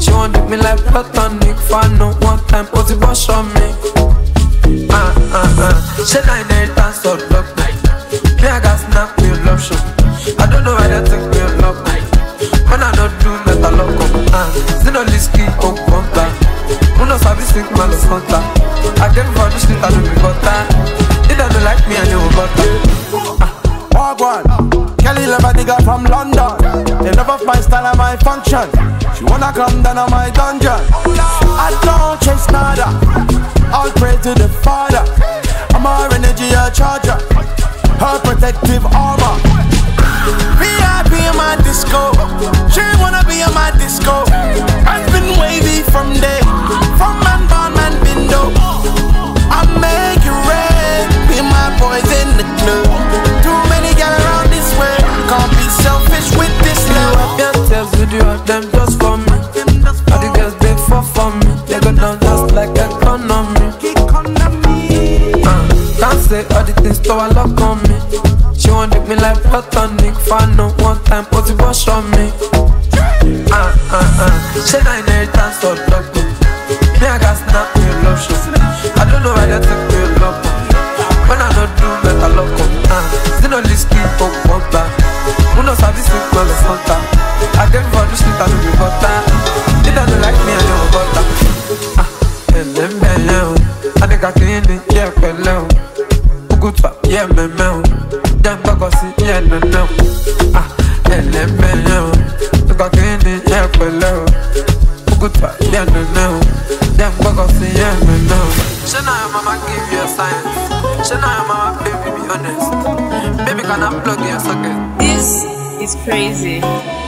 She won't take me like platonic. Fan one time, put it wash on me. She not inheritance or luck. Me I got snap me love show. I don't know why they take me love. When I don't do metal lock. Zino Liski on contact. Uno sabi sick man is hunter. I get for the street I don't be butter. They don't like me and you will butter. Walk one. Kelly love a nigga from London. They love of my style and my function. She wanna come down on my dungeon. I don't chase nada. All praise to the Father. I'm her energy a charger. Her protective armor. VIP in my disco. She wanna be in my disco. I've been wavy from day. From man, born man, window. I make it red. Be my boys in the club. Too many gal around this way. Can't be selfish with this love. You have your video of them just for me. All the girls they fall for me. They go down just like economy. Can't say all the things to a lock on me. She won't take me like platonic. Fan one time, put it wash on me. She not inheritance or luck. Me I got snap me love show. I don't know why they take me love. When I don't do metal lock. Zino Liski on contact. Uno sabi sick man is hunter. I get for the street I don't be butter. They don't like me and you will butter. I think I clean it, yeah, pele. Good for, yeah, me. Damn, see, yeah, no. Think I clean it, yeah, pele. Good for, yeah, no. Damn, see, yeah, no. She know your mama give you a science. She know your mama, baby, be honest. Baby, can I plug your socket? This is crazy.